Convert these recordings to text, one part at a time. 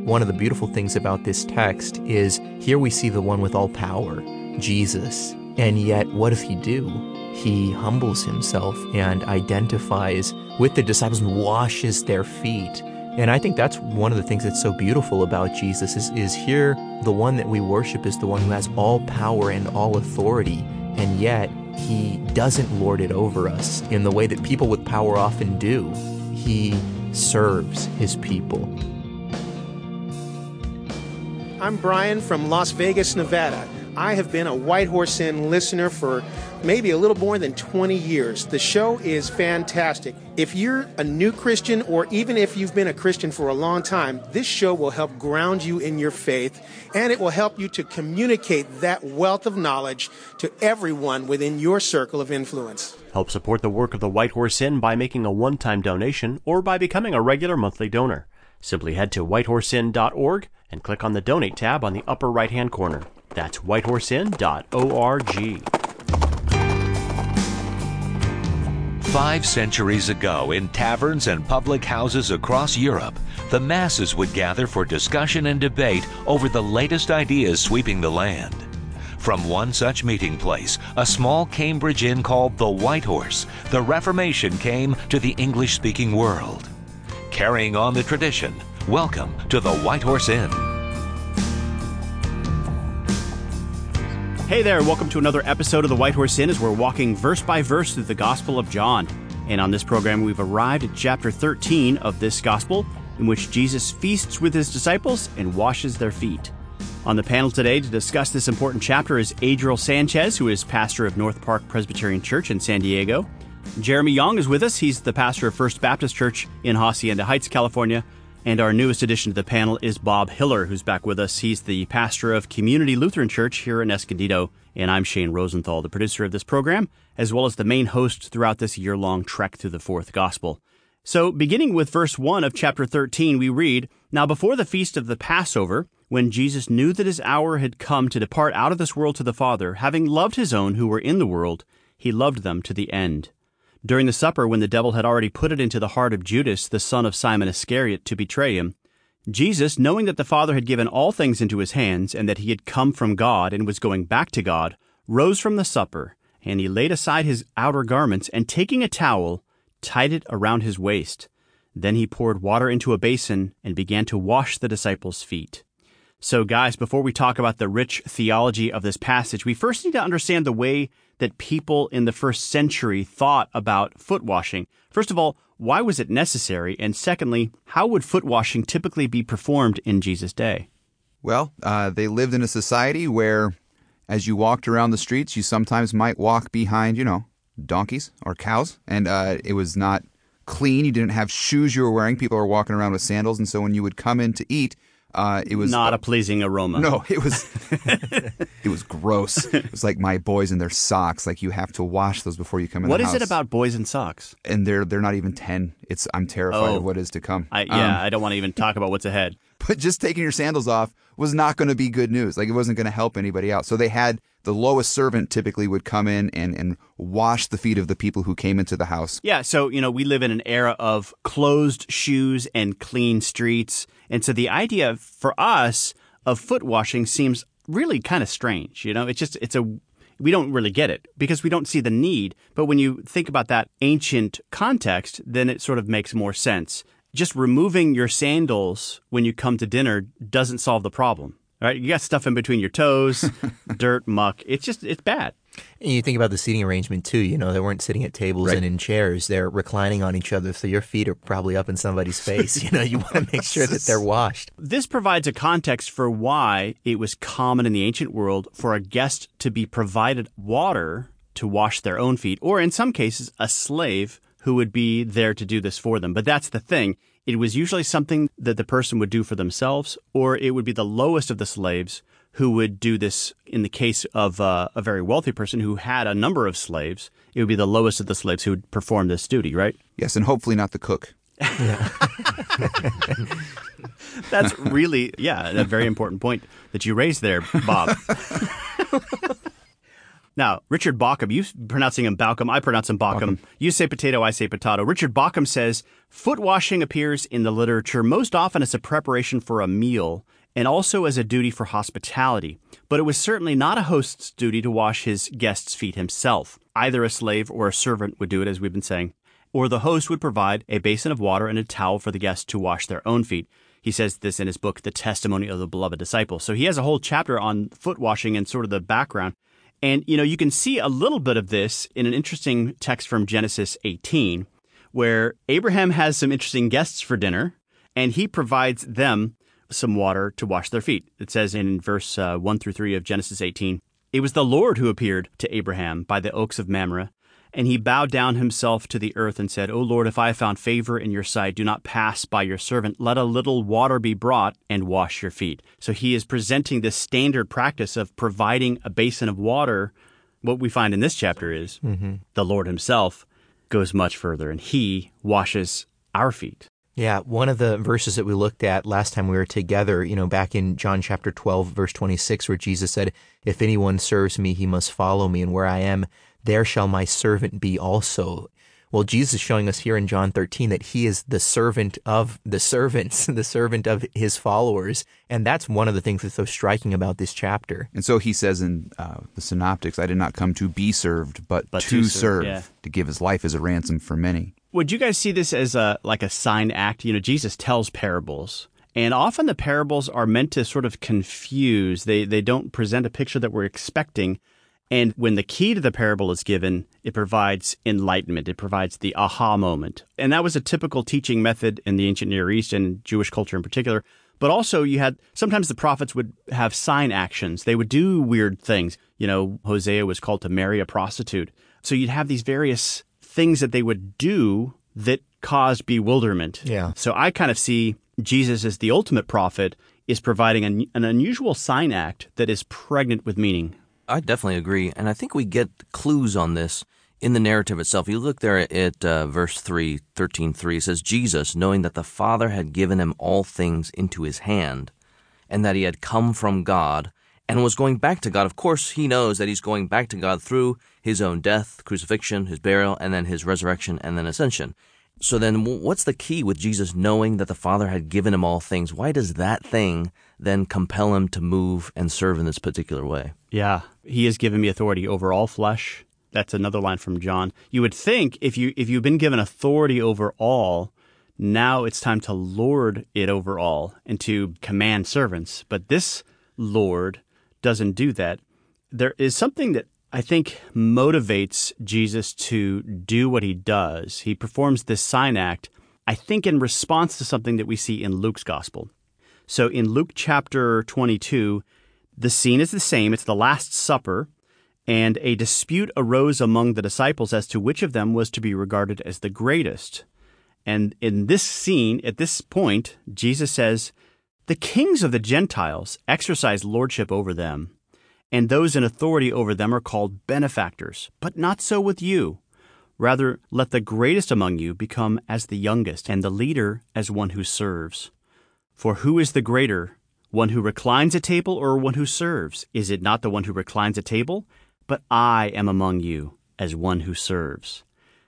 one of the beautiful things about this text is here we see the one with all power, Jesus. And yet, what does he do? He humbles himself and identifies with the disciples and washes their feet. And I think that's one of the things that's so beautiful about Jesus is here the one that we worship is the one who has all power and all authority, and yet he doesn't lord it over us in the way that people with power often do. He serves his people. I'm Brian from Las Vegas, Nevada. I have been a White Horse Inn listener for maybe a little more than 20 years. The show is fantastic. If you're a new Christian, or even if you've been a Christian for a long time, this show will help ground you in your faith, and it will help you to communicate that wealth of knowledge to everyone within your circle of influence. Help support the work of the White Horse Inn by making a one-time donation or by becoming a regular monthly donor. Simply head to whitehorseinn.org and click on the Donate tab on the upper right-hand corner. That's whitehorseinn.org. 5 centuries ago, in taverns and public houses across Europe, the masses would gather for discussion and debate over the latest ideas sweeping the land. From one such meeting place, a small Cambridge inn called the White Horse, the Reformation came to the English-speaking world. Carrying on the tradition, welcome to the White Horse Inn. Hey there, welcome to another episode of the White Horse Inn as we're walking verse by verse through the Gospel of John. And on this program, we've arrived at chapter 13 of this Gospel, in which Jesus feasts with his disciples and washes their feet. On the panel today to discuss this important chapter is Adriel Sanchez, who is pastor of North Park Presbyterian Church in San Diego. Jeremy Young is with us. He's the pastor of First Baptist Church in Hacienda Heights, California. And our newest addition to the panel is Bob Hiller, who's back with us. He's the pastor of Community Lutheran Church here in Escondido. And I'm Shane Rosenthal, the producer of this program, as well as the main host throughout this year-long trek through the fourth gospel. So, beginning with verse 1 of chapter 13, we read, "Now before the feast of the Passover, when Jesus knew that his hour had come to depart out of this world to the Father, having loved his own who were in the world, he loved them to the end. During the supper, when the devil had already put it into the heart of Judas, the son of Simon Iscariot, to betray him, Jesus, knowing that the Father had given all things into his hands, and that he had come from God and was going back to God, rose from the supper, and he laid aside his outer garments, and taking a towel, tied it around his waist. Then he poured water into a basin and began to wash the disciples' feet." So, guys, before we talk about the rich theology of this passage, we first need to understand the way that people in the first century thought about foot washing. First of all, why was it necessary? And secondly, how would foot washing typically be performed in Jesus' day? Well, they lived in a society where, as you walked around the streets, you sometimes might walk behind, donkeys or cows, and it was not clean. You didn't have shoes you were wearing. People were walking around with sandals, and so when you would come in to eat, it was not a pleasing aroma. No, it was gross. It was like my boys in their socks. Like, you have to wash those before you come in the house. What is it about boys in socks? And they're not even 10. I'm terrified of what is to come. I don't want to even talk about what's ahead. But just taking your sandals off was not going to be good news. Like, it wasn't going to help anybody out. So they had the lowest servant typically would come in and wash the feet of the people who came into the house. Yeah, so, we live in an era of closed shoes and clean streets. And so the idea for us of foot washing seems really kind of strange. We don't really get it because we don't see the need. But when you think about that ancient context, then it sort of makes more sense. Just removing your sandals when you come to dinner doesn't solve the problem. Right? You got stuff in between your toes, dirt, muck. It's bad. And you think about the seating arrangement, too. They weren't sitting at tables Right. and in chairs. They're reclining on each other, so your feet are probably up in somebody's face. You want to make sure that they're washed. This provides a context for why it was common in the ancient world for a guest to be provided water to wash their own feet, or in some cases, a slave who would be there to do this for them. But that's the thing. It was usually something that the person would do for themselves, or it would be the lowest of the slaves who would do this. In the case of a very wealthy person who had a number of slaves, it would be the lowest of the slaves who would perform this duty, right? Yes, and hopefully not the cook. That's really, a very important point that you raised there, Bob. Now, Richard Bauckham, you pronouncing him Bauckham, I pronounce him Bauckham. You say potato, I say potato. Richard Bauckham says, foot washing appears in the literature most often as a preparation for a meal and also as a duty for hospitality. But it was certainly not a host's duty to wash his guest's feet himself. Either a slave or a servant would do it, as we've been saying, or the host would provide a basin of water and a towel for the guests to wash their own feet. He says this in his book, The Testimony of the Beloved Disciple. So he has a whole chapter on foot washing and sort of the background. And, you can see a little bit of this in an interesting text from Genesis 18, where Abraham has some interesting guests for dinner, and he provides them some water to wash their feet. It says in verse 1 through 3 of Genesis 18, "It was the Lord who appeared to Abraham by the oaks of Mamre, and he bowed down himself to the earth and said, O Lord, if I have found favor in your sight, do not pass by your servant. Let a little water be brought and wash your feet." So he is presenting this standard practice of providing a basin of water. What we find in this chapter is the Lord himself goes much further, and he washes our feet. Yeah, one of the verses that we looked at last time we were together, back in John chapter 12, verse 26, where Jesus said, "If anyone serves me, he must follow me, and where I am, there shall my servant be also." Well, Jesus is showing us here in John 13 that he is the servant of the servants, the servant of his followers. And that's one of the things that's so striking about this chapter. And so he says in the Synoptics, I did not come to be served, but to serve, to give his life as a ransom for many. Would you guys see this as like a sign act? Jesus tells parables. And often the parables are meant to sort of confuse. They don't present a picture that we're expecting. And when the key to the parable is given, it provides enlightenment. It provides the aha moment. And that was a typical teaching method in the ancient Near East and Jewish culture in particular. But also sometimes the prophets would have sign actions. They would do weird things. Hosea was called to marry a prostitute. So you'd have these various things that they would do that caused bewilderment. Yeah. So I kind of see Jesus as the ultimate prophet is providing an unusual sign act that is pregnant with meaning. I definitely agree, and I think we get clues on this in the narrative itself. You look there at verse 3, 13:3, it says, Jesus, knowing that the Father had given him all things into his hand, and that he had come from God, and was going back to God. Of course, he knows that he's going back to God through his own death, crucifixion, his burial, and then his resurrection, and then ascension. So then what's the key with Jesus knowing that the Father had given him all things? Why does that thing then compel him to move and serve in this particular way? Yeah, he has given me authority over all flesh. That's another line from John. You would think if you've been given authority over all, now it's time to lord it over all and to command servants. But this Lord doesn't do that. There is something that I think motivates Jesus to do what he does. He performs this sign act, I think, in response to something that we see in Luke's gospel. So in Luke chapter 22, the scene is the same. It's the Last Supper, and a dispute arose among the disciples as to which of them was to be regarded as the greatest. And in this scene, at this point, Jesus says, "The kings of the Gentiles exercise lordship over them, and those in authority over them are called benefactors. But not so with you. Rather, let the greatest among you become as the youngest, and the leader as one who serves. For who is the greater, one who reclines at table or one who serves? Is it not the one who reclines at table? But I am among you as one who serves."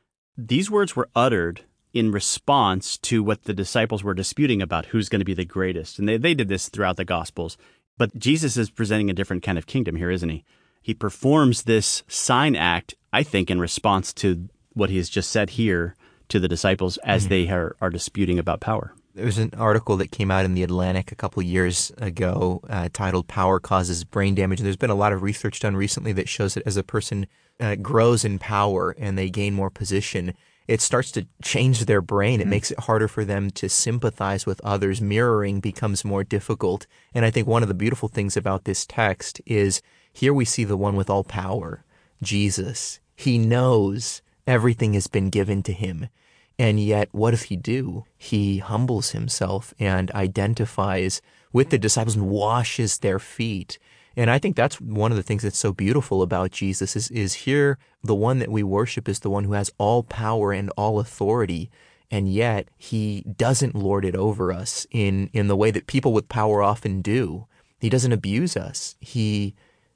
These words were uttered in response to what the disciples were disputing about who's going to be the greatest. And they did this throughout the Gospels. But Jesus is presenting a different kind of kingdom here, isn't he? He performs this sign act, I think, in response to what he has just said here to the disciples as they are disputing about power. There was an article that came out in The Atlantic a couple years ago titled "Power Causes Brain Damage." And there's been a lot of research done recently that shows that as a person grows in power and they gain more position, it starts to change their brain. It makes it harder for them to sympathize with others. Mirroring becomes more difficult. And I think one of the beautiful things about this text is here we see the one with all power, Jesus. He knows everything has been given to him. And yet, what does he do? He humbles himself and identifies with the disciples and washes their feet. And I think that's one of the things that's so beautiful about Jesus is here the one that we worship is the one who has all power and all authority, and yet he doesn't lord it over us in the way that people with power often do. He doesn't abuse us. He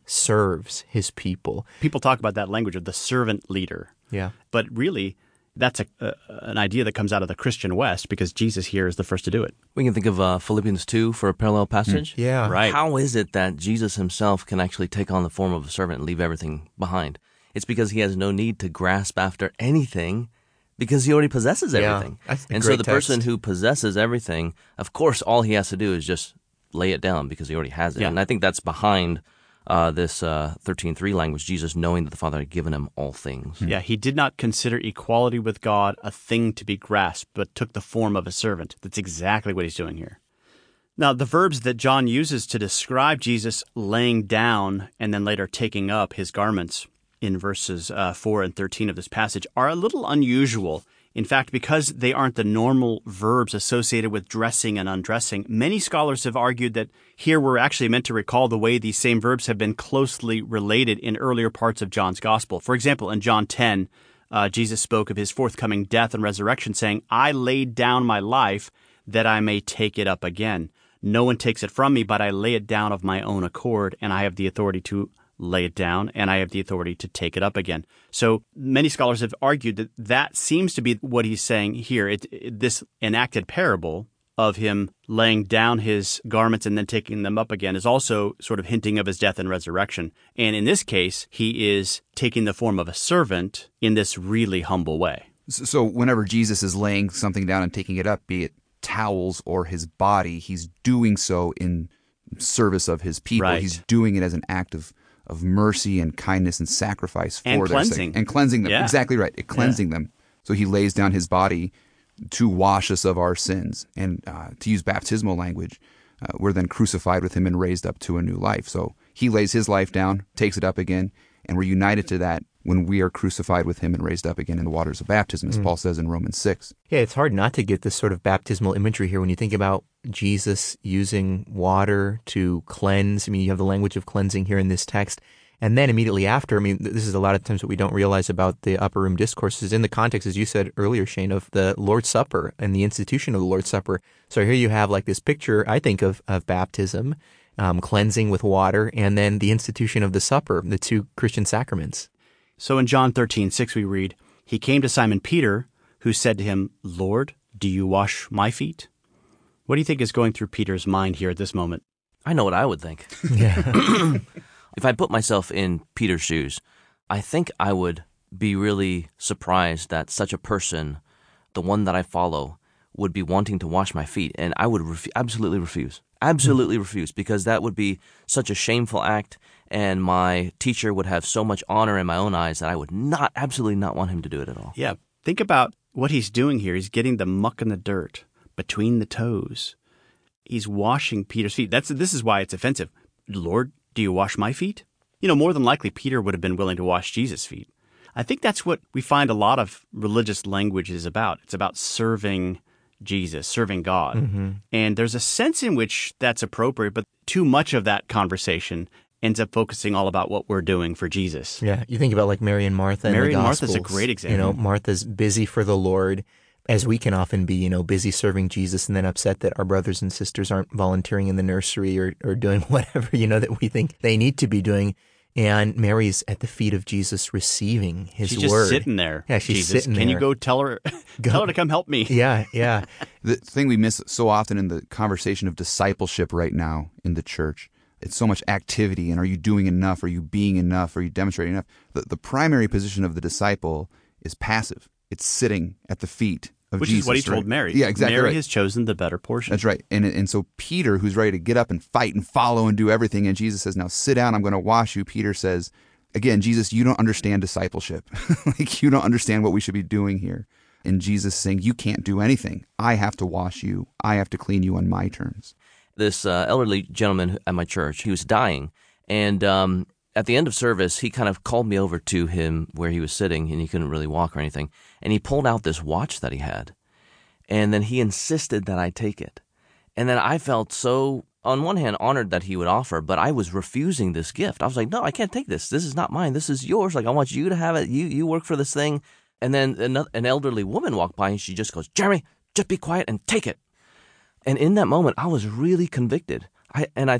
serves his people. People talk about that language of the servant leader. Yeah. But really, that's an idea that comes out of the Christian West because Jesus here is the first to do it. We can think of Philippians 2 for a parallel passage. Yeah. Right. How is it that Jesus himself can actually take on the form of a servant and leave everything behind? It's because he has no need to grasp after anything because he already possesses everything. That's a and great so the person text. who possesses everything, of course, all he has to do is just lay it down because he already has it. Yeah. And I think that's behind this 13:3 language, Jesus knowing that the Father had given him all things. Yeah, he did not consider equality with God a thing to be grasped, but took the form of a servant. That's exactly what he's doing here. Now, the verbs that John uses to describe Jesus laying down and then later taking up his garments in verses 4 and 13 of this passage are a little unusual. In fact, because they aren't the normal verbs associated with dressing and undressing, many scholars have argued that here we're actually meant to recall the way these same verbs have been closely related in earlier parts of John's gospel. For example, in John 10, Jesus spoke of his forthcoming death and resurrection, saying, "I laid down my life that I may take it up again. No one takes it from me, but I lay it down of my own accord, and I have the authority to lay it down, and I have the authority to take it up again." So many scholars have argued that that seems to be what he's saying here. This enacted parable of him laying down his garments and then taking them up again is also sort of hinting of his death and resurrection. And in this case, he is taking the form of a servant in this really humble way. So whenever Jesus is laying something down and taking it up, be it towels or his body, he's doing so in service of his people. Right. He's doing it as an act of mercy and kindness and sacrifice for And their cleansing. sake. And cleansing them. Yeah. Exactly right. Cleansing them. So he lays down his body to wash us of our sins. And to use baptismal language, we're then crucified with him and raised up to a new life. So he lays his life down, takes it up again, and we're united to that when we are crucified with him and raised up again in the waters of baptism, as Paul says in Romans 6. Yeah, it's hard not to get this sort of baptismal imagery here when you think about Jesus using water to cleanse. I mean, you have the language of cleansing here in this text. And then immediately after, I mean, this is a lot of times what we don't realize about the upper room discourses in the context, as you said earlier, Shane, of the Lord's Supper and the institution of the Lord's Supper. So here you have like this picture, I think, of baptism, cleansing with water, and then the institution of the supper, the two Christian sacraments. So in John 13:6 we read, "He came to Simon Peter, who said to him, 'Lord, do you wash my feet?'" What do you think is going through Peter's mind here at this moment? I know what I would think. Yeah. If I put myself in Peter's shoes, I think I would be really surprised that such a person, the one that I follow, would be wanting to wash my feet. And I would absolutely refuse. Absolutely refuse, because that would be such a shameful act, and my teacher would have so much honor in my own eyes that I would absolutely not want him to do it at all. Yeah, think about what he's doing here. He's getting the muck and the dirt between the toes. He's washing Peter's feet. This is why it's offensive. "Lord, do you wash my feet?" You know, more than likely, Peter would have been willing to wash Jesus' feet. I think that's what we find a lot of religious language is about. It's about serving Jesus, serving God. Mm-hmm. And there's a sense in which that's appropriate, but too much of that conversation ends up focusing all about what we're doing for Jesus. Yeah, you think about like Mary and Martha. Mary in the and Martha's a Gospels. great example. You know, Martha's busy for the Lord, as we can often be, you know, busy serving Jesus and then upset that our brothers and sisters aren't volunteering in the nursery or doing whatever, you know, that we think they need to be doing. And Mary's at the feet of Jesus receiving his She's word. just sitting there. Yeah, she's Jesus, sitting Can you there. go tell her to come help me? Yeah, yeah. The thing we miss so often in the conversation of discipleship right now in the church, it's so much activity, and are you doing enough? Are you being enough? Are you demonstrating enough? The primary position of the disciple is passive. It's sitting at the feet of Which Jesus. is what he right? told Mary. Yeah, exactly Mary right. has chosen the better portion. That's right. And so Peter, who's ready to get up and fight and follow and do everything, and Jesus says, "Now sit down, I'm going to wash you." Peter says, again, "Jesus, you don't understand discipleship. Like, you don't understand what we should be doing here." And Jesus is saying, "You can't do anything. I have to wash you. I have to clean you on my terms." This elderly gentleman at my church, he was dying, and at the end of service, he kind of called me over to him where he was sitting, and he couldn't really walk or anything, and he pulled out this watch that he had, and then he insisted that I take it. And then I felt so, on one hand, honored that he would offer, but I was refusing this gift. I was like, "No, I can't take this. This is not mine. This is yours. Like, I want you to have it. You work for this thing." And then an elderly woman walked by, and she just goes, "Jeremy, just be quiet and take it." And in that moment, I was really convicted. I thought,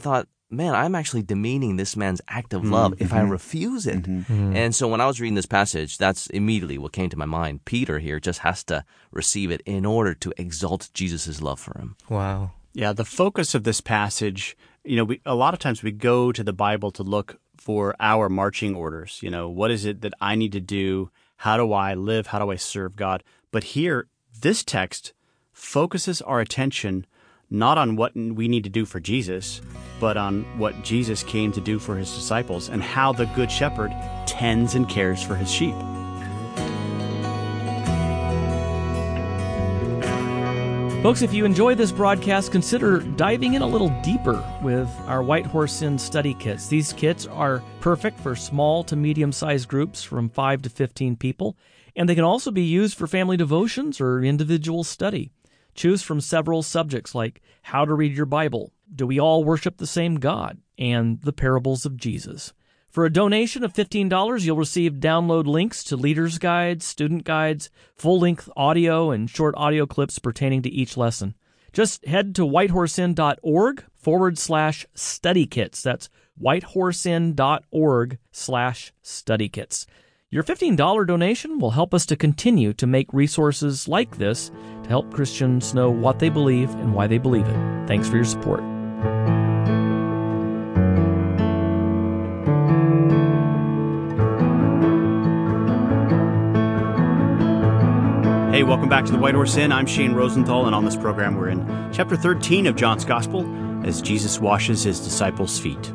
man, I'm actually demeaning this man's act of love if I refuse it. And so when I was reading this passage, that's immediately what came to my mind. Peter here just has to receive it in order to exalt Jesus' love for him. Wow. Yeah, the focus of this passage, a lot of times we go to the Bible to look for our marching orders. What is it that I need to do? How do I live? How do I serve God? But here, this text focuses our attention not on what we need to do for Jesus, but on what Jesus came to do for his disciples and how the Good Shepherd tends and cares for his sheep. Folks, if you enjoy this broadcast, consider diving in a little deeper with our White Horse Inn study kits. These kits are perfect for small to medium-sized groups from 5 to 15 people, and they can also be used for family devotions or individual study. Choose from several subjects like how to read your Bible, do we all worship the same God, and the parables of Jesus. For a donation of $15, you'll receive download links to leaders' guides, student guides, full-length audio, and short audio clips pertaining to each lesson. Just head to whitehorseinn.org/study kits. That's whitehorseinn.org/study kits. Your $15 donation will help us to continue to make resources like this to help Christians know what they believe and why they believe it. Thanks for your support. Hey, welcome back to the White Horse Inn. I'm Shane Rosenthal, and on this program we're in chapter 13 of John's Gospel as Jesus washes his disciples' feet.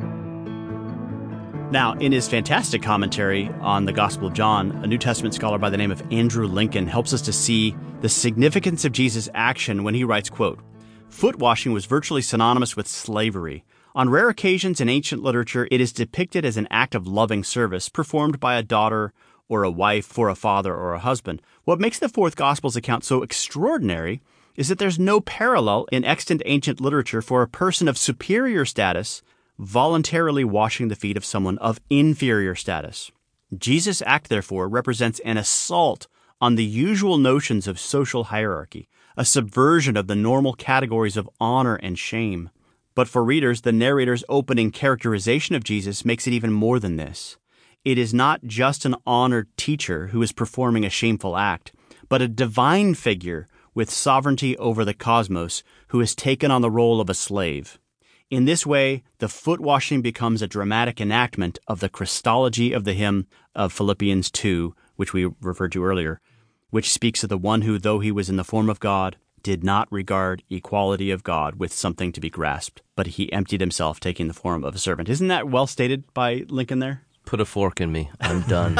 Now, in his fantastic commentary on the Gospel of John, a New Testament scholar by the name of Andrew Lincoln helps us to see the significance of Jesus' action when he writes, quote, "Foot washing was virtually synonymous with slavery. On rare occasions in ancient literature, it is depicted as an act of loving service performed by a daughter or a wife for a father or a husband. What makes the fourth Gospel's account so extraordinary is that there's no parallel in extant ancient literature for a person of superior status voluntarily washing the feet of someone of inferior status. Jesus' act, therefore, represents an assault on the usual notions of social hierarchy, a subversion of the normal categories of honor and shame. But for readers, the narrator's opening characterization of Jesus makes it even more than this. It is not just an honored teacher who is performing a shameful act, but a divine figure with sovereignty over the cosmos who has taken on the role of a slave. In this way, the foot washing becomes a dramatic enactment of the Christology of the hymn of Philippians 2, which we referred to earlier, which speaks of the one who, though he was in the form of God, did not regard equality of God with something to be grasped, but he emptied himself, taking the form of a servant. Isn't that well stated by Lincoln there? Put a fork in me. I'm done.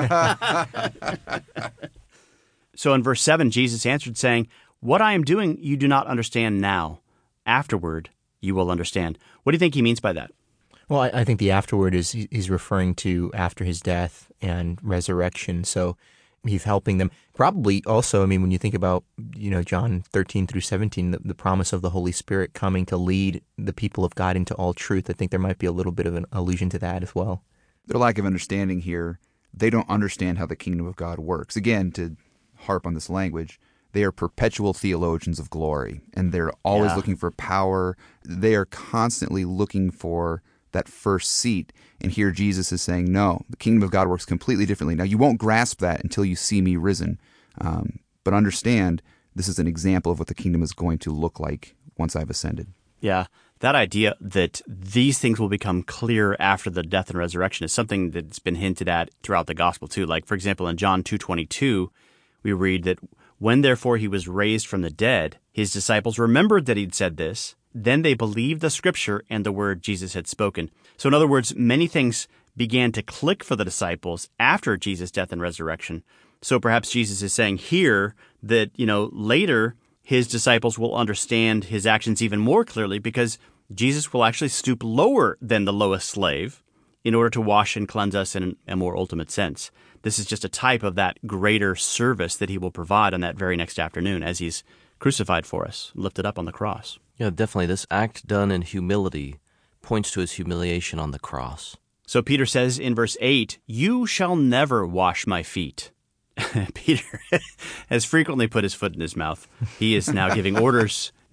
So in verse 7, Jesus answered, saying, "What I am doing you do not understand now. Afterward you will understand." What do you think he means by that? Well, I think the afterward is he's referring to after his death and resurrection. So he's helping them. Probably also, when you think about, John 13 through 17, the promise of the Holy Spirit coming to lead the people of God into all truth, I think there might be a little bit of an allusion to that as well. Their lack of understanding here, they don't understand how the kingdom of God works. Again, to harp on this language, they are perpetual theologians of glory, and they're always looking for power. They are constantly looking for that first seat. And here Jesus is saying, no, the kingdom of God works completely differently. Now, you won't grasp that until you see me risen. But understand, this is an example of what the kingdom is going to look like once I've ascended. Yeah, that idea that these things will become clear after the death and resurrection is something that's been hinted at throughout the gospel too. Like, for example, in John 2:22, we read that when therefore he was raised from the dead, his disciples remembered that he'd said this. Then they believed the scripture and the word Jesus had spoken. So in other words, many things began to click for the disciples after Jesus' death and resurrection. So perhaps Jesus is saying here that, later his disciples will understand his actions even more clearly because Jesus will actually stoop lower than the lowest slave in order to wash and cleanse us in a more ultimate sense. This is just a type of that greater service that he will provide on that very next afternoon as he's crucified for us, lifted up on the cross. Yeah, definitely. This act done in humility points to his humiliation on the cross. So Peter says in verse 8, "You shall never wash my feet." Peter has frequently put his foot in his mouth. He is now giving orders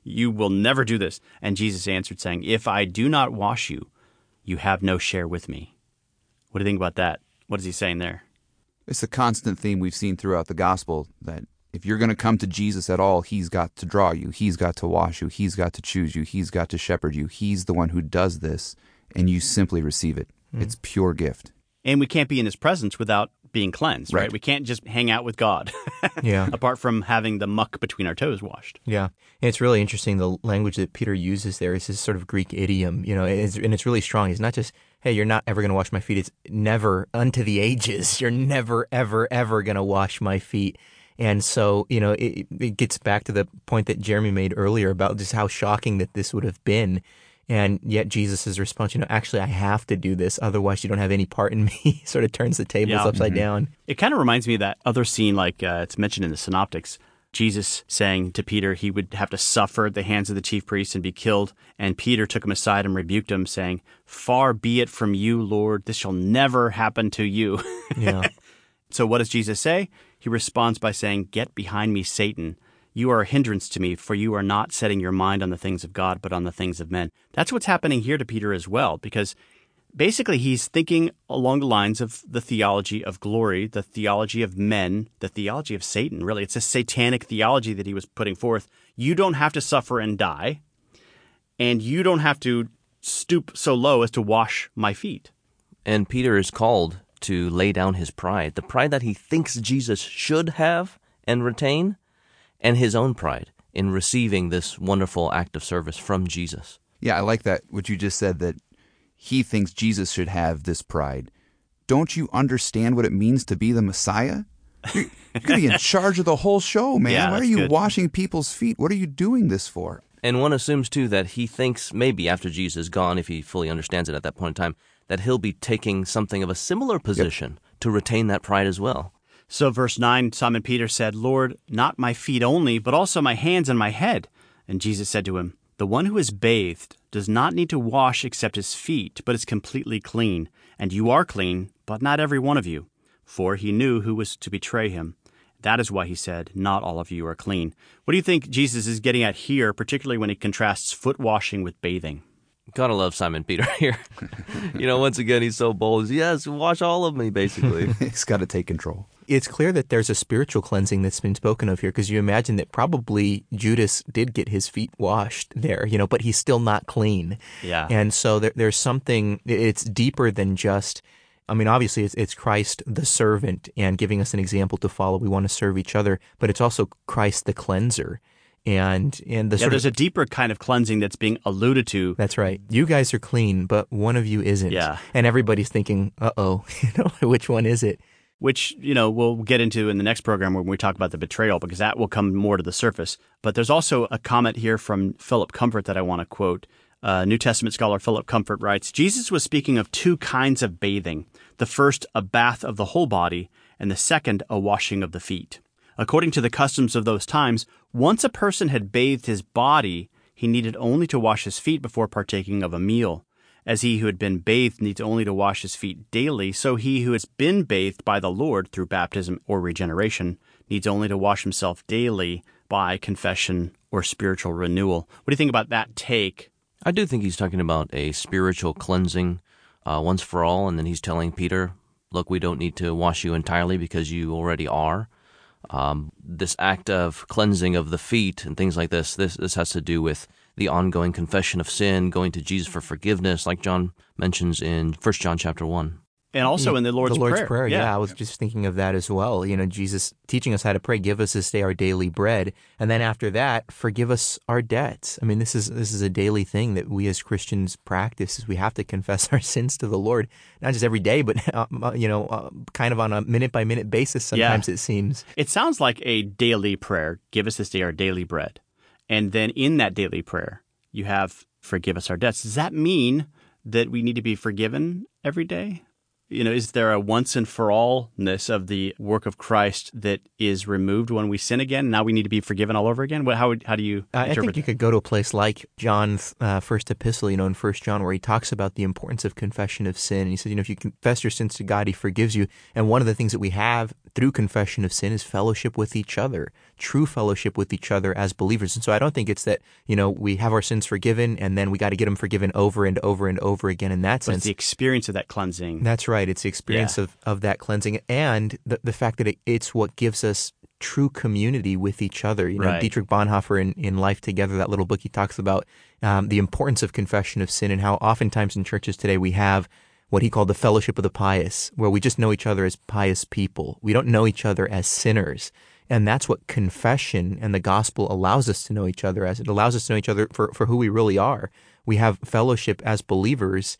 You will never do this. And Jesus answered, saying, if I do not wash you, you have no share with me. What do you think about that? What is he saying there? It's a constant theme we've seen throughout the gospel that if you're going to come to Jesus at all, he's got to draw you. He's got to wash you. He's got to choose you. He's got to shepherd you. He's the one who does this, and you simply receive it. It's pure gift. And we can't be in his presence without being cleansed, right? We can't just hang out with God apart from having the muck between our toes washed. Yeah. And it's really interesting. The language that Peter uses there is this sort of Greek idiom, and it's really strong. It's not just, hey, you're not ever going to wash my feet. It's never, unto the ages. You're never, ever, ever going to wash my feet. And so, it gets back to the point that Jeremy made earlier about just how shocking that this would have been. And yet Jesus' response, actually, I have to do this, otherwise you don't have any part in me, sort of turns the tables upside down. It kind of reminds me of that other scene, like it's mentioned in the Synoptics, Jesus saying to Peter he would have to suffer at the hands of the chief priests and be killed. And Peter took him aside and rebuked him, saying, far be it from you, Lord, this shall never happen to you. Yeah. So what does Jesus say? He responds by saying, get behind me, Satan. You are a hindrance to me, for you are not setting your mind on the things of God, but on the things of men. That's what's happening here to Peter as well, because basically he's thinking along the lines of the theology of glory, the theology of men, the theology of Satan, really. It's a satanic theology that he was putting forth. You don't have to suffer and die, and you don't have to stoop so low as to wash my feet. And Peter is called to lay down his pride, the pride that he thinks Jesus should have and retain, and his own pride in receiving this wonderful act of service from Jesus. Yeah, I like that, what you just said, that he thinks Jesus should have this pride. Don't you understand what it means to be the Messiah? You're going to be in charge of the whole show, man. Yeah, Why are you good. washing people's feet? What are you doing this for? And one assumes, too, that he thinks maybe after Jesus is gone, if he fully understands it at that point in time, that he'll be taking something of a similar position to retain that pride as well. So verse 9, Simon Peter said, Lord, not my feet only, but also my hands and my head. And Jesus said to him, the one who is bathed does not need to wash except his feet, but is completely clean. And you are clean, but not every one of you. For he knew who was to betray him. That is why he said, not all of you are clean. What do you think Jesus is getting at here, particularly when he contrasts foot washing with bathing? Gotta love Simon Peter here. Once again, he's so bold. Yes, wash all of me, basically. He's got to take control. It's clear that there's a spiritual cleansing that's been spoken of here, because you imagine that probably Judas did get his feet washed there, but he's still not clean. Yeah. And so there's something, it's deeper than just, obviously it's Christ the servant and giving us an example to follow. We want to serve each other, but it's also Christ the cleanser. And there's a deeper kind of cleansing that's being alluded to. That's right. You guys are clean, but one of you isn't. Yeah. And everybody's thinking, uh-oh, which one is it? Which, we'll get into in the next program when we talk about the betrayal, because that will come more to the surface. But there's also a comment here from Philip Comfort that I want to quote. New Testament scholar Philip Comfort writes, Jesus was speaking of two kinds of bathing. The first, a bath of the whole body, and the second, a washing of the feet. According to the customs of those times, once a person had bathed his body, he needed only to wash his feet before partaking of a meal. As he who had been bathed needs only to wash his feet daily, so he who has been bathed by the Lord through baptism or regeneration needs only to wash himself daily by confession or spiritual renewal. What do you think about that take? I do think he's talking about a spiritual cleansing once for all, and then he's telling Peter, look, we don't need to wash you entirely because you already are. This act of cleansing of the feet and things like this has to do with the ongoing confession of sin, going to Jesus for forgiveness, like John mentions in 1 John chapter 1. And also in the Lord's Prayer. Yeah, I was just thinking of that as well. Jesus teaching us how to pray, give us this day our daily bread. And then after that, forgive us our debts. This is a daily thing that we as Christians practice, is we have to confess our sins to the Lord, not just every day, but, kind of on a minute-by-minute basis sometimes, it seems. It sounds like a daily prayer, give us this day our daily bread. And then in that daily prayer, you have forgive us our debts. Does that mean that we need to be forgiven every day? Is there a once and for allness of the work of Christ that is removed when we sin again? Now we need to be forgiven all over again? How do you interpret I think you could go to a place like John's first epistle, in 1 John, where he talks about the importance of confession of sin. And he says, if you confess your sins to God, he forgives you. And one of the things that we have through confession of sin is fellowship with each other, true fellowship with each other as believers. And so I don't think it's that, we have our sins forgiven and then we got to get them forgiven over and over and over again in that sense. But it's the experience of that cleansing. That's right. It's the experience of that cleansing and the fact that it's what gives us true community with each other. Right. Dietrich Bonhoeffer in Life Together, that little book, he talks about the importance of confession of sin and how oftentimes in churches today we have what he called the fellowship of the pious, where we just know each other as pious people. We don't know each other as sinners. And that's what confession and the gospel allows us to know each other as. It allows us to know each other for who we really are. We have fellowship as believers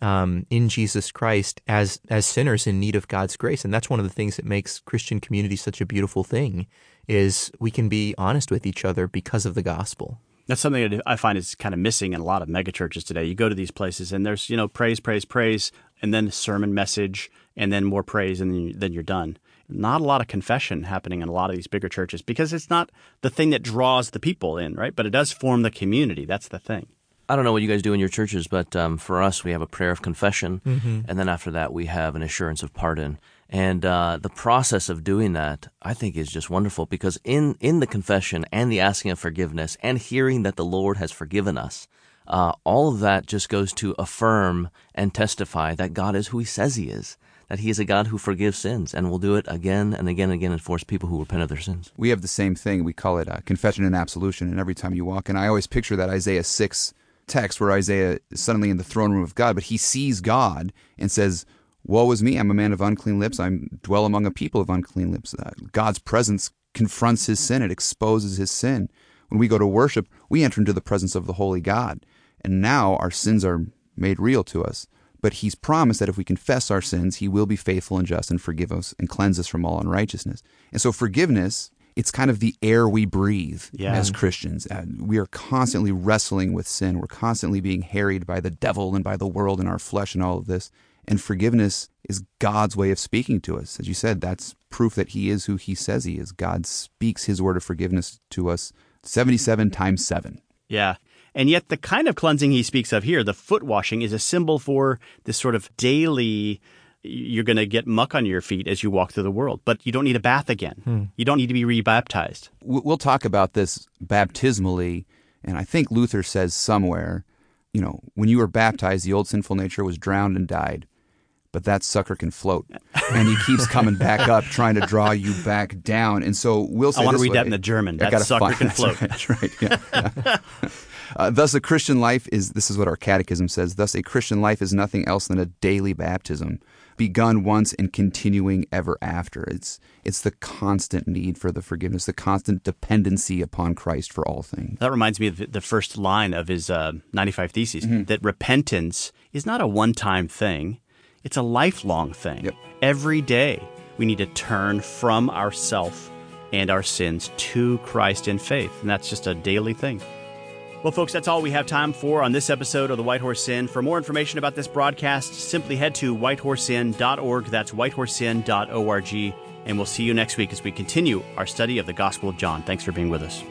in Jesus Christ as sinners in need of God's grace. And that's one of the things that makes Christian community such a beautiful thing, is we can be honest with each other because of the gospel. That's something that I find is kind of missing in a lot of megachurches today. You go to these places and there's, praise, praise, praise, and then sermon message, and then more praise, and then you're done. Not a lot of confession happening in a lot of these bigger churches because it's not the thing that draws the people in, right? But it does form the community. That's the thing. I don't know what you guys do in your churches, but for us, we have a prayer of confession, and then after that, we have an assurance of pardon. And the process of doing that, I think, is just wonderful because in the confession and the asking of forgiveness and hearing that the Lord has forgiven us, all of that just goes to affirm and testify that God is who He says He is, that He is a God who forgives sins and will do it again and again and again and force people who repent of their sins. We have the same thing. We call it confession and absolution, and every time you walk in, I always picture that Isaiah 6 text where Isaiah is suddenly in the throne room of God, but he sees God and says, "Woe is me, I'm a man of unclean lips, I dwell among a people of unclean lips." God's presence confronts his sin, it exposes his sin. When we go to worship, we enter into the presence of the holy God, and now our sins are made real to us. But he's promised that if we confess our sins, he will be faithful and just and forgive us and cleanse us from all unrighteousness. And so forgiveness, it's kind of the air we breathe as Christians. We are constantly wrestling with sin. We're constantly being harried by the devil and by the world and our flesh and all of this. And forgiveness is God's way of speaking to us. As you said, that's proof that he is who he says he is. God speaks his word of forgiveness to us 77 times 7. Yeah. And yet the kind of cleansing he speaks of here, the foot washing, is a symbol for this sort of daily, you're going to get muck on your feet as you walk through the world, but you don't need a bath again. You don't need to be rebaptized. We'll talk about this baptismally, and I think Luther says somewhere, when you were baptized, the old sinful nature was drowned and died, but that sucker can float, and he keeps coming back up, trying to draw you back down. And so we'll say I want this to read way. that in the German. That sucker can float. That's right. Yeah. Thus, a Christian life this is what our catechism says, thus a Christian life is nothing else than a daily baptism, begun once and continuing ever after. It's the constant need for the forgiveness, the constant dependency upon Christ for all things. That reminds me of the first line of his 95 Theses, that repentance is not a one-time thing. It's a lifelong thing. Yep. Every day we need to turn from ourself and our sins to Christ in faith, and that's just a daily thing. Well, folks, that's all we have time for on this episode of the White Horse Inn. For more information about this broadcast, simply head to whitehorseinn.org. That's whitehorseinn.org. And we'll see you next week as we continue our study of the Gospel of John. Thanks for being with us.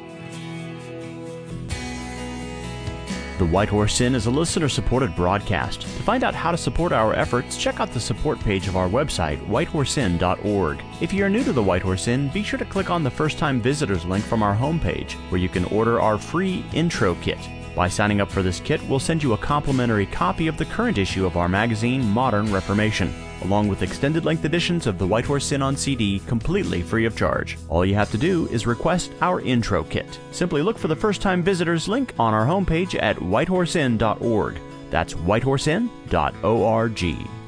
The White Horse Inn is a listener-supported broadcast. To find out how to support our efforts, check out the support page of our website, whitehorseinn.org. If you are new to the White Horse Inn, be sure to click on the First-Time Visitors link from our homepage, where you can order our free intro kit. By signing up for this kit, we'll send you a complimentary copy of the current issue of our magazine, Modern Reformation, along with extended-length editions of the White Horse Inn on CD, completely free of charge. All you have to do is request our intro kit. Simply look for the First-Time Visitors link on our homepage at whitehorseinn.org. That's whitehorseinn.org.